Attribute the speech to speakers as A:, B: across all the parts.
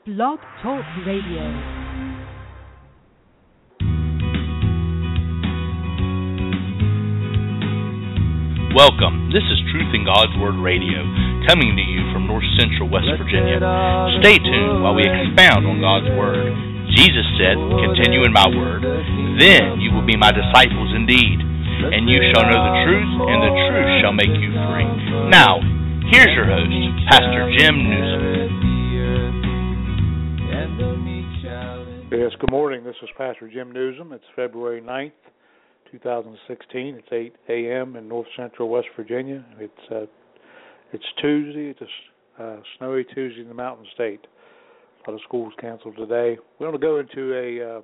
A: Blog Talk Radio.
B: Welcome. This is Truth in God's Word Radio, coming to you from North Central West Virginia. Stay tuned while we expound on God's Word. Jesus said, "Continue in my word, then you will be my disciples indeed, and you shall know the truth, and the truth shall make you free." Now, here's your host, Pastor Jim Newsom.
C: Yes, good morning. This is Pastor Jim Newsom. It's February 9th, 2016. It's 8 a.m. in North Central West Virginia. It's Tuesday. It's a snowy Tuesday in the Mountain State. A lot of schools canceled today. We're going to go into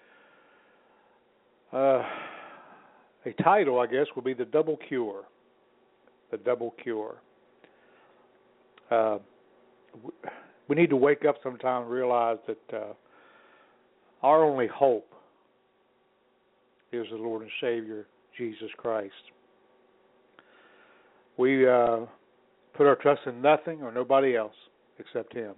C: a title, I guess, will be The Double Cure. The Double Cure. We need to wake up sometime and realize that our only hope is the Lord and Savior, Jesus Christ. We put our trust in nothing or nobody else except Him.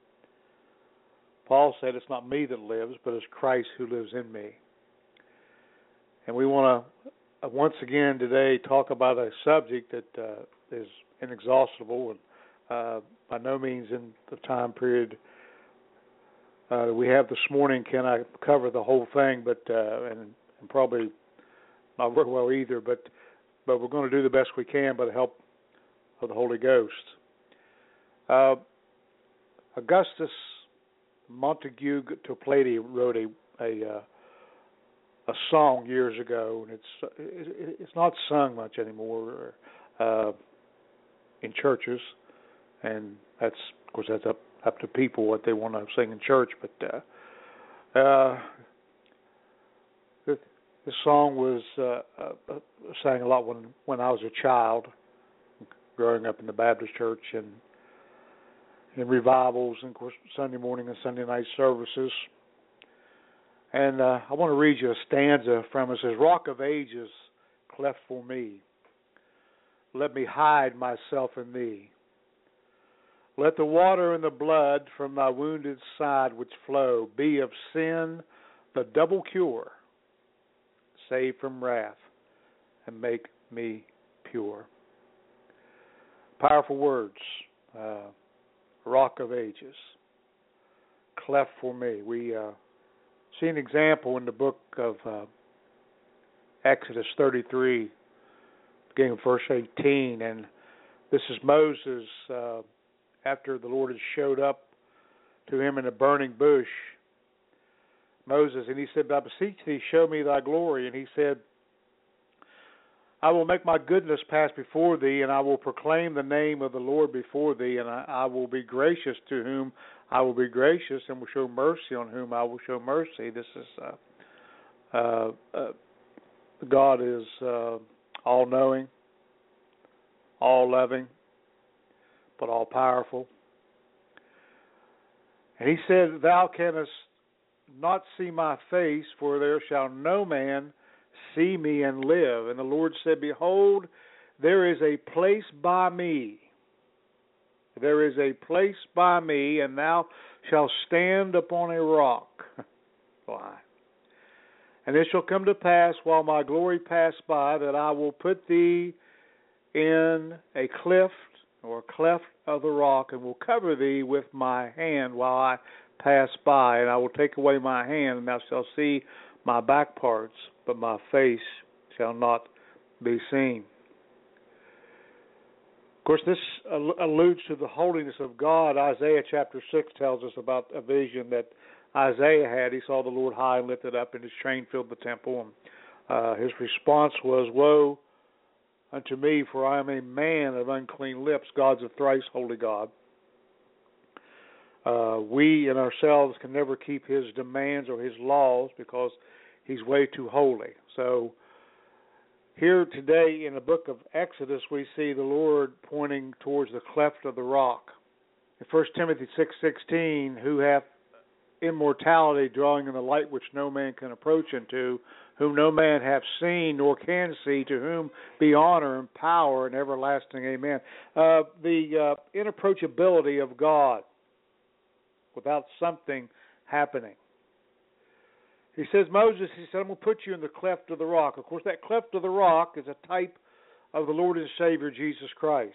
C: Paul said, "It's not me that lives, but it's Christ who lives in me." And we want to, once again today, talk about a subject that is inexhaustible and by no means in the time period we have this morning can I cover the whole thing, but and probably not very well either, but we're going to do the best we can by the help of the Holy Ghost. Augustus Montague Toplady wrote a song years ago, and it's not sung much anymore in churches, and that's, of course, that's up to people what they want to sing in church. But this song was sang a lot when I was a child, growing up in the Baptist church and in revivals, and of course Sunday morning and Sunday night services. And I want to read you a stanza from it. It says, "Rock of ages, cleft for me, let me hide myself in thee. Let the water and the blood from thy wounded side which flow be of sin the double cure, save from wrath, and make me pure." Powerful words. Rock of ages, cleft for me. We see an example in the book of Exodus 33, beginning of verse 18, and this is Moses after the Lord had showed up to him in a burning bush. Moses, and he said, "I beseech thee, show me thy glory." And he said, "I will make my goodness pass before thee, and I will proclaim the name of the Lord before thee, and I will be gracious to whom I will be gracious, and will show mercy on whom I will show mercy." This is God is all-knowing, all-loving, but all-powerful. And he said, "Thou canst not see my face, for there shall no man see me and live." And the Lord said, "Behold, there is a place by me. There is a place by me, and thou shalt stand upon a rock." Why? "And it shall come to pass, while my glory pass by, that I will put thee in a cleft or a cleft of the rock, and will cover thee with my hand while I pass by. And I will take away my hand, and thou shalt see my back parts, but my face shall not be seen." Of course, this alludes to the holiness of God. Isaiah chapter 6 tells us about a vision that Isaiah had. He saw the Lord high and lifted up, and His train filled the temple. And his response was, "Woe unto me, for I am a man of unclean lips." God's a thrice holy God. We in ourselves can never keep His demands or His laws because He's way too holy. So here today in the book of Exodus, we see the Lord pointing towards the cleft of the rock. In 1 Timothy 6:16, "Who hath immortality, dwelling in the light which no man can approach unto, whom no man hath seen nor can see, to whom be honor and power and everlasting amen." The inapproachability of God. without something happening. He says, Moses, he said, I'm going to put you in the cleft of the rock. Of course, that cleft of the rock is a type of the Lord and Savior, Jesus Christ.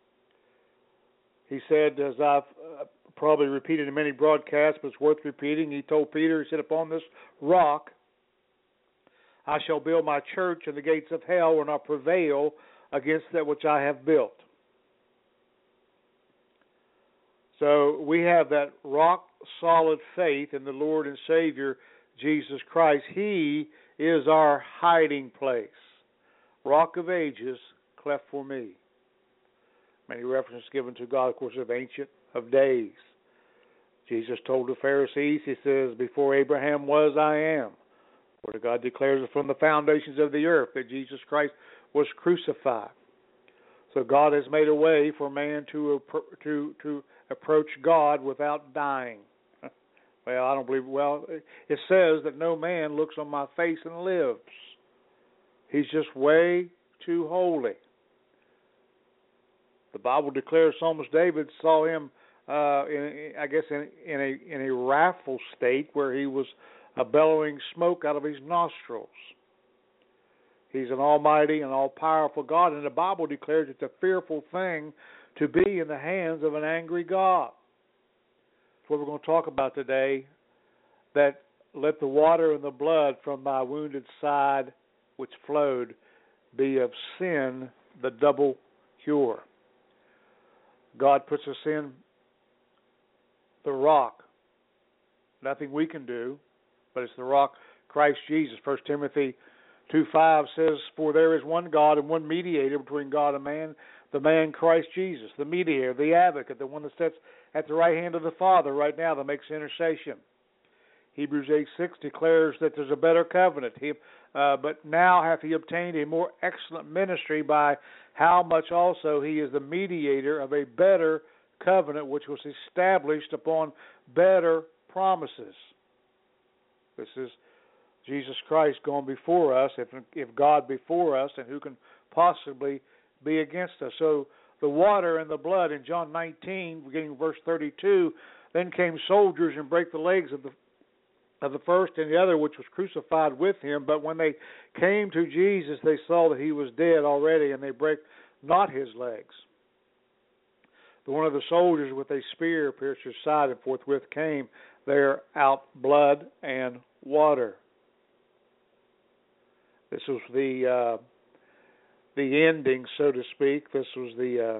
C: He said, as I've probably repeated in many broadcasts, but it's worth repeating, he told Peter, he said, upon this rock I shall build my church, and the gates of hell will not prevail against that which I have built. So we have that rock-solid faith in the Lord and Savior, Jesus Christ. He is our hiding place. Rock of ages, cleft for me. Many references given to God, of course, of Ancient of Days. Jesus told the Pharisees, he says, before Abraham was, I am. The Word of God declares it from the foundations of the earth that Jesus Christ was crucified. So God has made a way for man to approach God without dying. Well, I don't believe, it says that no man looks on my face and lives. He's just way too holy. The Bible declares Psalmist David saw him, in a wrathful state where he was bellowing smoke out of his nostrils. He's an almighty and all-powerful God, and the Bible declares it's a fearful thing to be in the hands of an angry God. That's what we're going to talk about today, that let the water and the blood from my wounded side which flowed be of sin the double cure. God puts us in the rock. Nothing we can do, but it's the rock, Christ Jesus. 1 Timothy 2:5 says, for there is one God and one mediator between God and man, the man Christ Jesus, the mediator, the advocate, the one that sits at the right hand of the Father right now that makes intercession. Hebrews 8:6 declares that there's a better covenant. But now hath he obtained a more excellent ministry, by how much also he is the mediator of a better covenant, which was established upon better promises. This is Jesus Christ going before us. If God before us, then who can possibly be against us? So the water and the blood in John 19, beginning verse 32, then came soldiers and brake the legs of the first and the other, which was crucified with him. But when they came to Jesus, they saw that he was dead already, and they brake not his legs. But one of the soldiers with a spear pierced his side, and forthwith came there out blood and water. This was the ending, so to speak. This was the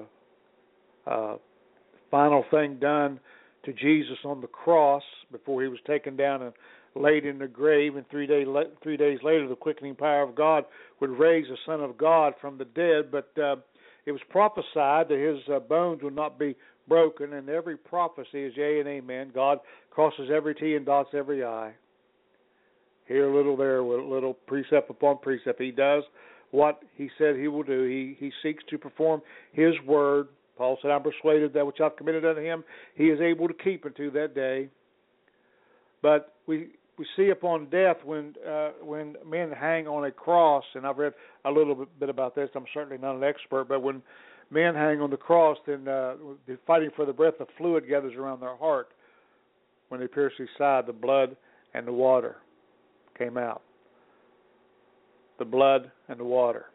C: final thing done to Jesus on the cross before he was taken down and laid in the grave. And 3 days later, the quickening power of God would raise the Son of God from the dead. But it was prophesied that his bones would not be broken, and every prophecy is yea and amen. God crosses every T and dots every I. Here a little, there a little, precept upon precept. He does what he said he will do. He seeks to perform his word. Paul said, I'm persuaded that which I've committed unto him, he is able to keep unto that day. But we see upon death when men hang on a cross, and I've read a little bit about this. I'm certainly not an expert, but when men hang on the cross, then they're fighting for the breath, the fluid gathers around their heart. When they pierce his side, the blood and the water came out. The blood and the water.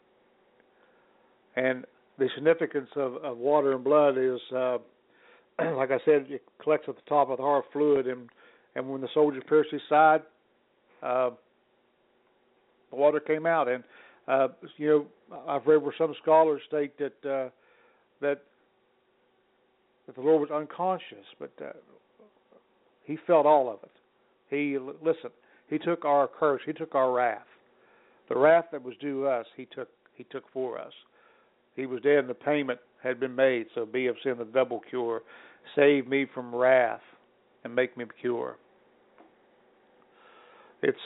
C: And the significance of water and blood is, like I said, it collects at the top of the heart fluid, and when the soldier pierced his side, the water came out. And I've read where some scholars state that the Lord was unconscious, but he felt all of it. He took our curse, he took our wrath. The wrath that was due us, he took for us. He was dead and the payment had been made, so be of sin the double cure. Save me from wrath and make me pure. It's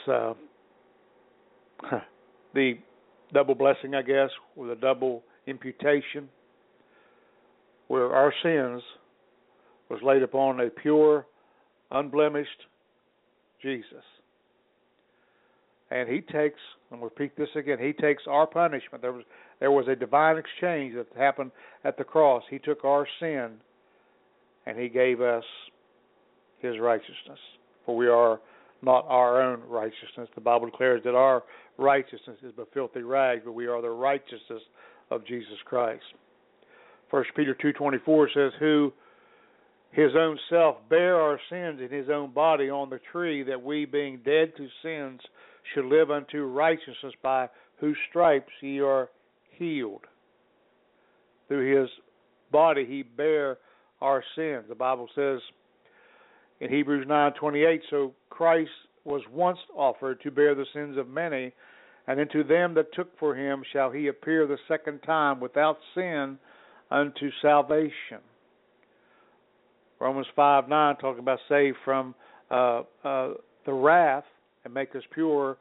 C: the double blessing, I guess, or the double imputation, where our sins was laid upon a pure, unblemished Jesus. And he takes, and we'll repeat this again, he takes our punishment. There was a divine exchange that happened at the cross. He took our sin, and he gave us his righteousness. For we are not our own righteousness. The Bible declares that our righteousness is but filthy rags, but we are the righteousness of Jesus Christ. 1 Peter 2:24 says, who his own self bare our sins in his own body on the tree, that we, being dead to sins, should live unto righteousness, by whose stripes ye are healed. Through his body he bare our sins. The Bible says in Hebrews 9:28, so Christ was once offered to bear the sins of many, and unto them that took for him shall he appear the second time without sin unto salvation. Romans 5:9 talking about saved from the wrath and make us pure.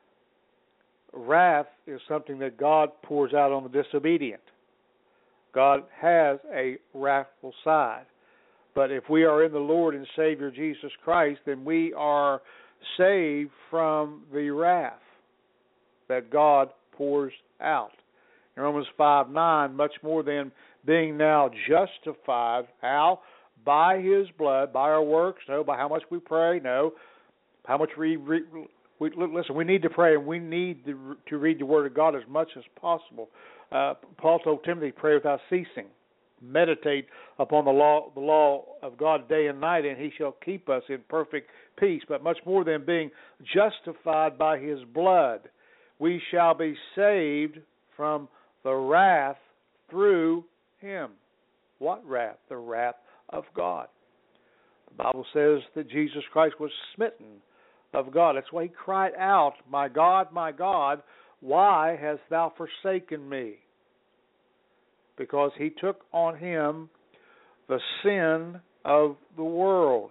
C: Wrath is something that God pours out on the disobedient. God has a wrathful side. But if we are in the Lord and Savior Jesus Christ, then we are saved from the wrath that God pours out. In Romans 5:9, much more than being now justified, how? By his blood, by our works, no, by how much we pray, no, how much we listen, we need to pray, and we need to read the Word of God as much as possible. Paul told Timothy, pray without ceasing. Meditate upon the law of God day and night, and he shall keep us in perfect peace. But much more than being justified by his blood, we shall be saved from the wrath through him. What wrath? The wrath of God. The Bible says that Jesus Christ was smitten of God. That's why he cried out, my God, why hast thou forsaken me? Because he took on him the sin of the world.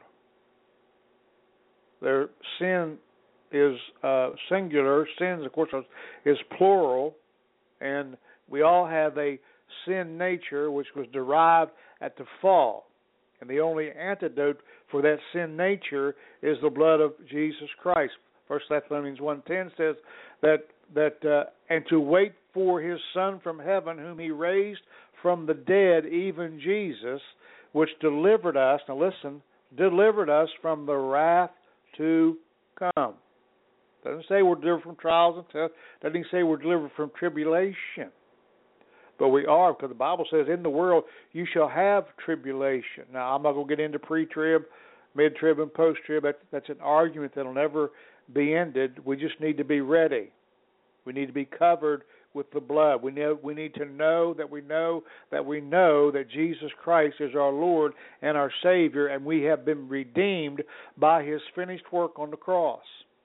C: Their sin is singular. Sins, of course, is plural. And we all have a sin nature which was derived at the fall. And the only antidote for that sin nature is the blood of Jesus Christ. 1 Thessalonians 1:10 says that and to wait for his Son from heaven, whom he raised from the dead, even Jesus, which delivered us, now listen, delivered us from the wrath to come. Doesn't say we're delivered from trials and tests. Doesn't say we're delivered from tribulation. But we are, because the Bible says, in the world you shall have tribulation. Now, I'm not going to get into pre-trib, mid-trib, and post-trib. That's an argument that will never be ended. We just need to be ready. We need to be covered with the blood. We need to know that Jesus Christ is our Lord and our Savior, and we have been redeemed by his finished work on the cross,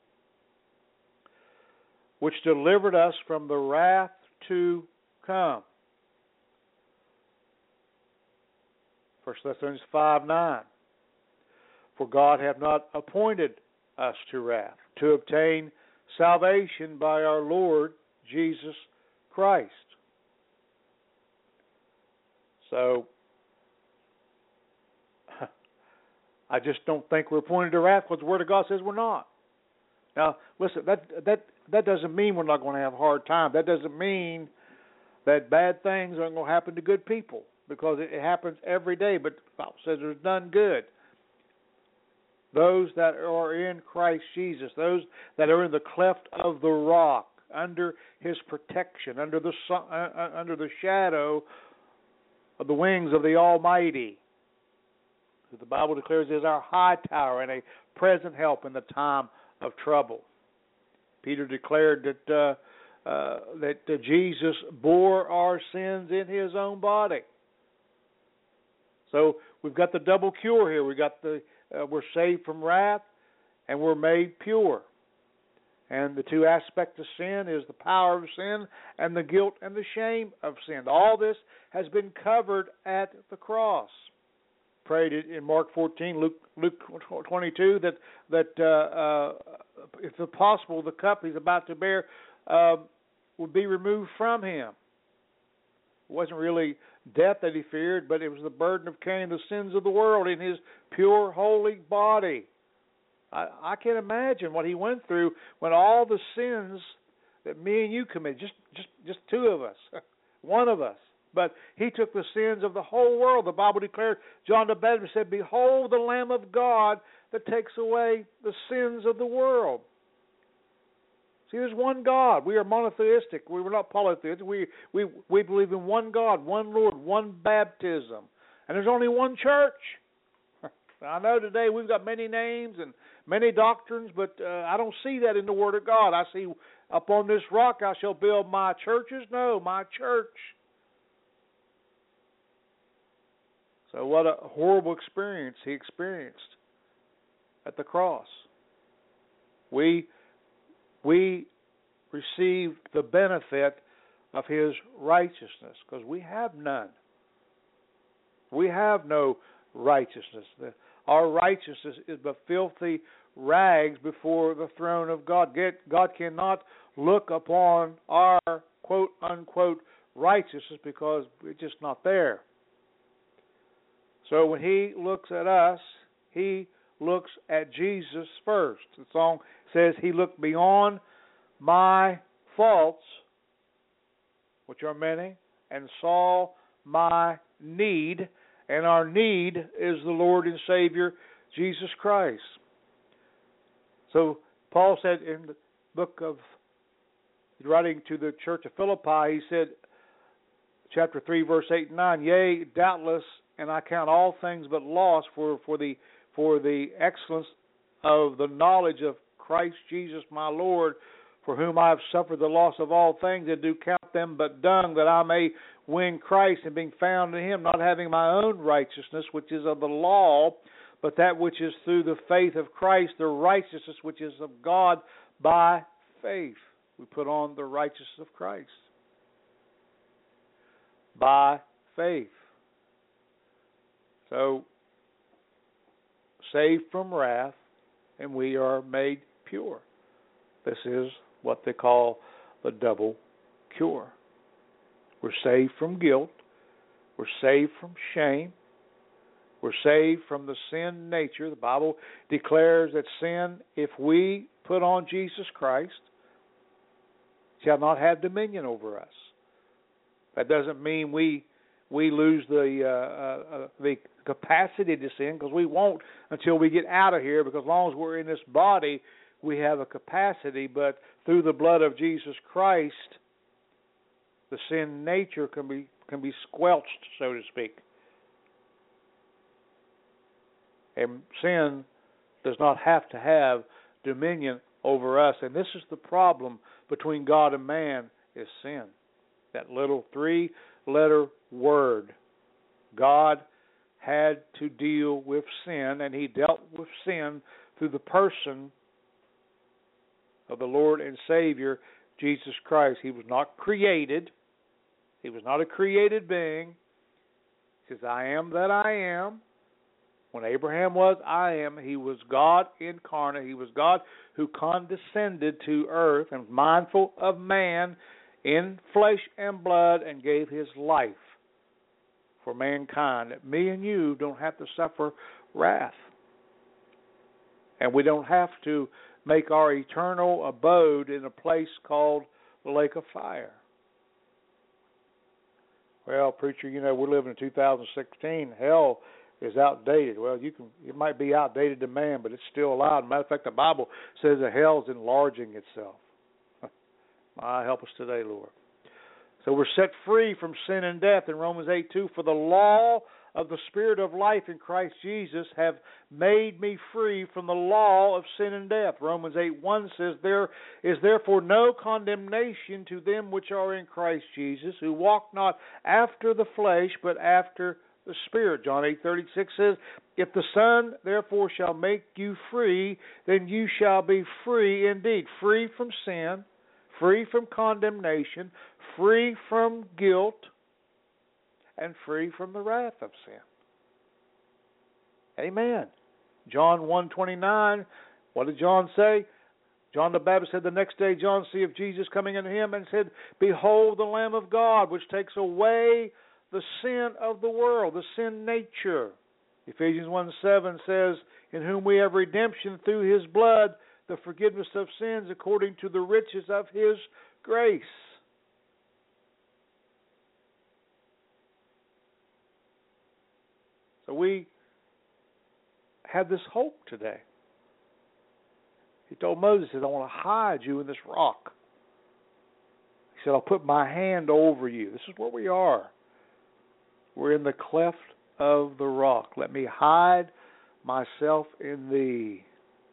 C: which delivered us from the wrath to come. 1 Thessalonians 5:9. For God hath not appointed us to wrath, to obtain salvation by our Lord Jesus Christ. So, I just don't think we're appointed to wrath, because the Word of God says we're not. Now, listen, that doesn't mean we're not going to have a hard time. That doesn't mean that bad things aren't going to happen to good people, because it happens every day. But the Bible says there's none good. Those that are in Christ Jesus, those that are in the cleft of the rock, under his protection, under the shadow of the wings of the Almighty. The Bible declares is our high tower and a present help in the time of trouble. Peter declared that Jesus bore our sins in his own body. So we've got the double cure here. We got we're saved from wrath, and we're made pure. And the two aspects of sin is the power of sin and the guilt and the shame of sin. All this has been covered at the cross. Prayed in Mark 14, Luke 22, that if possible, the cup he's about to bear would be removed from him. It wasn't really death that he feared, but it was the burden of carrying the sins of the world in his pure, holy body. I can't imagine what he went through when all the sins that me and you commit, just two of us, one of us, but he took the sins of the whole world. The Bible declared, John the Baptist said, behold the Lamb of God that takes away the sins of the world. See, there's one God. We are monotheistic. We were not polytheistic. We believe in one God, one Lord, one baptism. And there's only one church. I know today we've got many names and many doctrines, but I don't see that in the Word of God. I see, upon this rock I shall build my churches. No, my church. So what a horrible experience he experienced at the cross. We receive the benefit of his righteousness because we have none. We have no righteousness. Our righteousness is but filthy rags before the throne of God. God cannot look upon our quote-unquote righteousness because it's just not there. So when he looks at us, he looks at Jesus first. The song says he looked beyond my faults, which are many, and saw my need. And our need is the Lord and Savior, Jesus Christ. So Paul said in the book of, writing to the church of Philippi, he said, chapter 3, verse 8 and 9, yea, doubtless, and I count all things but loss for the excellence of the knowledge of Christ Jesus my Lord, for whom I have suffered the loss of all things, and do count them but dung, that I may win Christ, and being found in him, not having my own righteousness, which is of the law, but that which is through the faith of Christ, the righteousness which is of God by faith. We put on the righteousness of Christ by faith. So, saved from wrath, and we are made pure. This is what they call the double cure. We're saved from guilt. We're saved from shame. We're saved from the sin nature. The Bible declares that sin, if we put on Jesus Christ, shall not have dominion over us. That doesn't mean we lose the capacity to sin, because we won't until we get out of here, because as long as we're in this body, we have a capacity, but through the blood of Jesus Christ, the sin nature can be squelched, so to speak. And sin does not have to have dominion over us. And this is the problem between God and man, is sin. That little 3-letter word. God had to deal with sin, and he dealt with sin through the person of the Lord and Savior, Jesus Christ. He was not created. He was not a created being. He says, I am that I am. When Abraham was, I am. He was God incarnate. He was God who condescended to earth and was mindful of man in flesh and blood and gave his life for mankind. That me and you don't have to suffer wrath. And we don't have to make our eternal abode in a place called the lake of fire. Well, preacher, we're living in 2016. Hell is outdated. Well, it might be outdated to man, but it's still alive. Matter of fact, the Bible says that hell's enlarging itself. My help us today, Lord. So we're set free from sin and death in Romans 8:2. For the law of the Spirit of life in Christ Jesus have made me free from the law of sin and death. Romans 8:1 says, there is therefore no condemnation to them which are in Christ Jesus, who walk not after the flesh, but after the Spirit. John 8:36 says, if the Son therefore shall make you free, then you shall be free indeed. Free from sin, free from condemnation, free from guilt, and free from the wrath of sin. Amen. John 1:29, what did John say? John the Baptist said, the next day John see of Jesus coming unto him, and said, behold the Lamb of God, which takes away the sin of the world, the sin nature. Ephesians 1:7 says, in whom we have redemption through his blood, the forgiveness of sins according to the riches of his grace. So we have this hope today. He told Moses, he said, I want to hide you in this rock. He said, I'll put my hand over you. This is where we are. We're in the cleft of the rock. Let me hide myself in thee.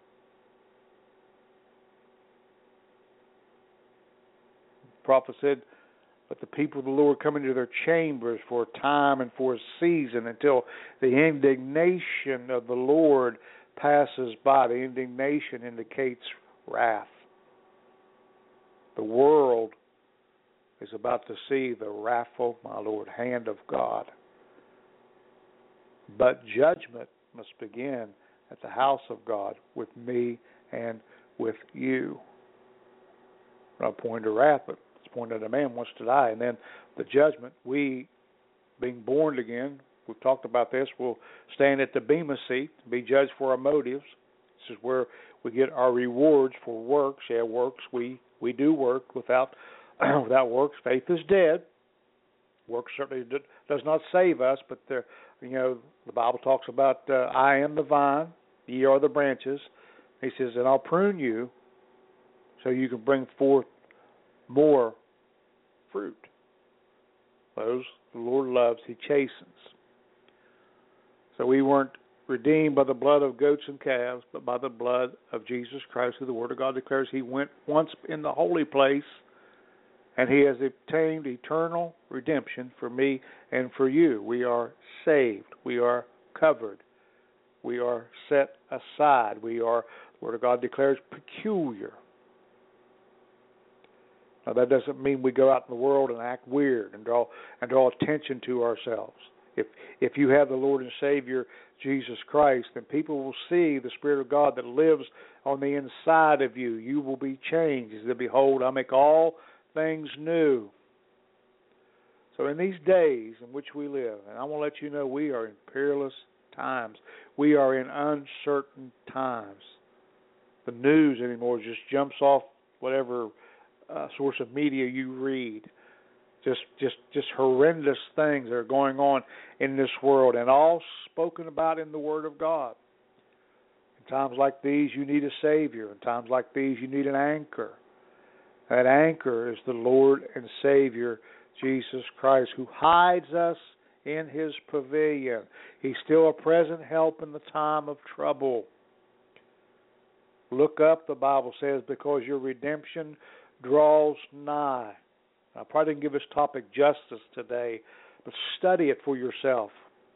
C: The prophet said, but the people of the Lord come into their chambers for a time and for a season until the indignation of the Lord passes by. The indignation indicates wrath. The world is about to see the wrathful, my Lord, hand of God. But judgment must begin at the house of God with me and with you. Not pointing to wrath, but it's pointing at a man wants to die. And then the judgment, we, being born again, we've talked about this, we'll stand at the bema seat, be judged for our motives. This is where we get our rewards for works. Yeah, works, we do work. Without works, faith is dead. Works certainly does not save us, but the Bible talks about I am the vine, ye are the branches. He says, and I'll prune you so you can bring forth more fruit. Those the Lord loves, He chastens. So we weren't redeemed by the blood of goats and calves, but by the blood of Jesus Christ, who the Word of God declares He went once in the holy place, and He has obtained eternal redemption for me and for you. We are saved. We are covered. We are set aside. We are, the Word of God declares, peculiar. Now, that doesn't mean we go out in the world and act weird and draw attention to ourselves. If you have the Lord and Savior, Jesus Christ, then people will see the Spirit of God that lives on the inside of you. You will be changed. He said, behold, I make all things new. So in these days in which we live, and I want to let you know we are in perilous times. We are in uncertain times. The news anymore just jumps off whatever source of media you read. Just horrendous things that are going on in this world, and all spoken about in the Word of God. In times like these, you need a Savior. In times like these, you need an anchor. That anchor is the Lord and Savior, Jesus Christ, who hides us in His pavilion. He's still a present help in the time of trouble. Look up, the Bible says, because your redemption draws nigh. I probably didn't give this topic justice today, but study it for yourself.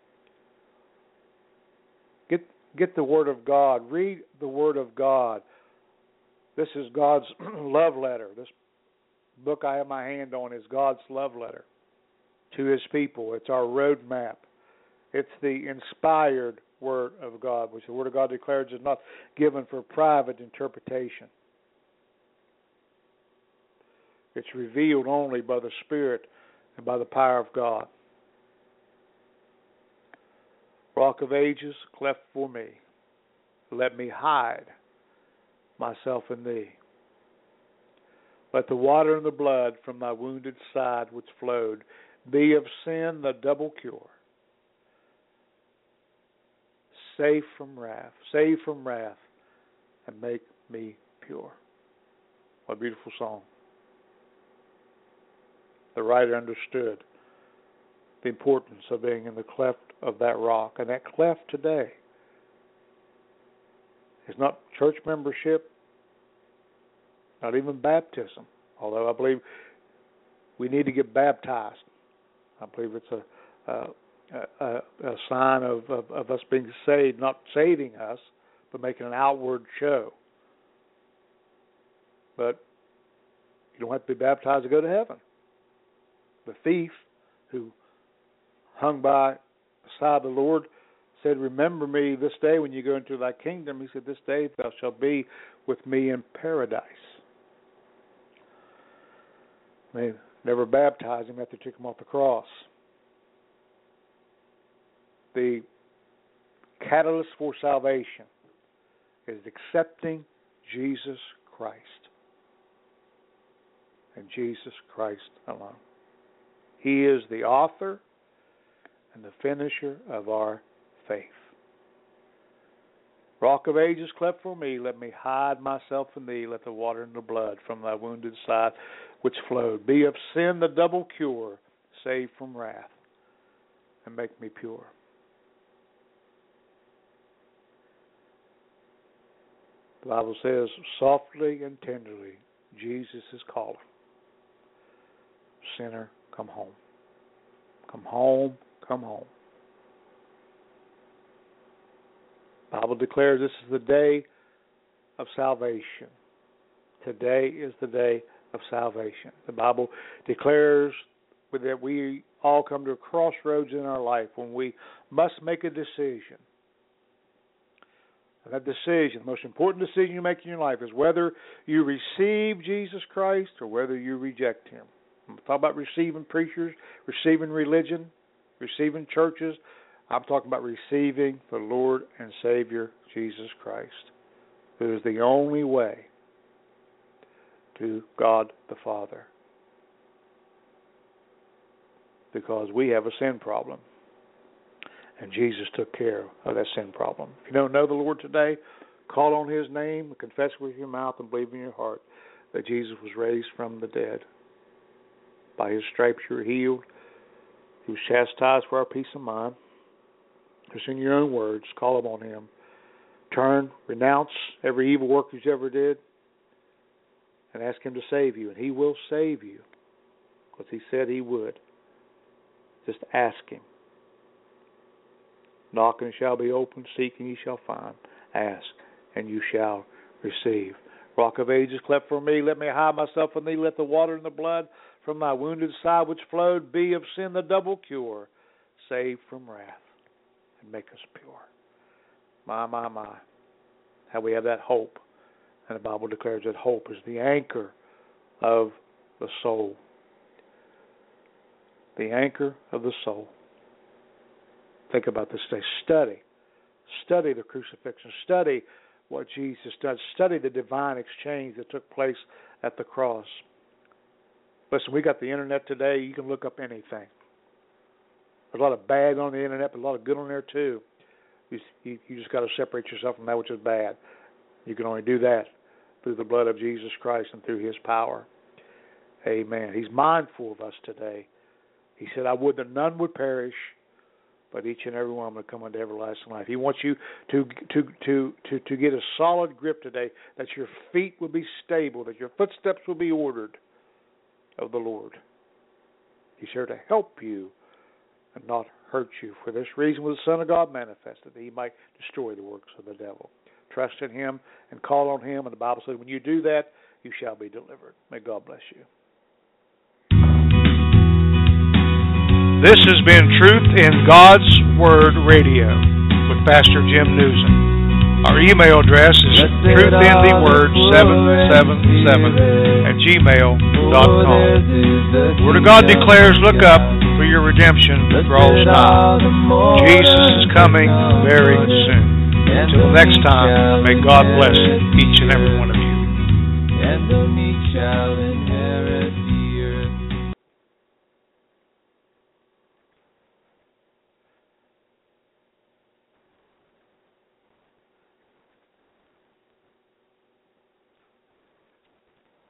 C: Get the Word of God. Read the Word of God. This is God's love letter. This book I have my hand on is God's love letter to His people. It's our roadmap. It's the inspired Word of God, which the Word of God declares is not given for private interpretation. It's revealed only by the Spirit and by the power of God. Rock of ages, cleft for me. Let me hide myself in thee. Let the water and the blood from thy wounded side which flowed be of sin the double cure. Save from wrath, and make me pure. What a beautiful song. The writer understood the importance of being in the cleft of that rock. And that cleft today is not church membership, not even baptism, although I believe we need to get baptized. I believe it's a sign of us being saved, not saving us, but making an outward show. But you don't have to be baptized to go to heaven. The thief who hung beside the Lord said, remember me this day when you go into thy kingdom. He said, this day thou shalt be with me in paradise. They never baptized him after they took him off the cross. The catalyst for salvation is accepting Jesus Christ and Jesus Christ alone. He is the author and the finisher of our faith. Rock of ages, cleft for me, let me hide myself in thee. Let the water and the blood from thy wounded side which flowed be of sin the double cure. Save from wrath and make me pure. The Bible says, softly and tenderly, Jesus is calling. Sinner, come home. Come home, come home. The Bible declares this is the day of salvation. Today is the day of salvation. The Bible declares that we all come to a crossroads in our life when we must make a decision. And that decision, the most important decision you make in your life, is whether you receive Jesus Christ or whether you reject Him. I'm talking about receiving preachers, receiving religion, receiving churches. I'm talking about receiving the Lord and Savior Jesus Christ, who is the only way to God the Father. Because we have a sin problem, and Jesus took care of that sin problem. If you don't know the Lord today, call on His name, confess with your mouth, and believe in your heart that Jesus was raised from the dead. By His stripes you are healed. He was chastised for our peace of mind. Just in your own words, call upon Him. Turn, renounce every evil work you ever did, and ask Him to save you. And He will save you, because He said He would. Just ask Him. Knock and it shall be opened. Seek and ye shall find. Ask and you shall receive. Rock of ages, cleft for me. Let me hide myself in thee. Let the water and the blood from thy wounded side which flowed be of sin the double cure. Save from wrath and make us pure. My. How we have that hope. And the Bible declares that hope is the anchor of the soul. The anchor of the soul. Think about this today. Study the crucifixion. Study what Jesus did. Study the divine exchange that took place at the cross. Listen, we got the internet today. You can look up anything. There's a lot of bad on the internet, but a lot of good on there too. You just got to separate yourself from that which is bad. You can only do that through the blood of Jesus Christ and through His power. Amen. He's mindful of us today. He said, I would that none would perish, but each and every one would come unto everlasting life. He wants you to get a solid grip today, that your feet will be stable, that your footsteps will be ordered of the Lord. He's here to help you and not hurt you. For this reason was the Son of God manifested, that He might destroy the works of the devil. Trust in Him and call on Him, and the Bible says when you do that, you shall be delivered. May God bless you. This has been Truth in God's Word Radio with Pastor Jim Newsom. Our email address is truthintheword777@gmail.com. The Word of God declares, look up, for your redemption draws nigh. Jesus is coming very soon. Until next time, may God bless each and every one of you.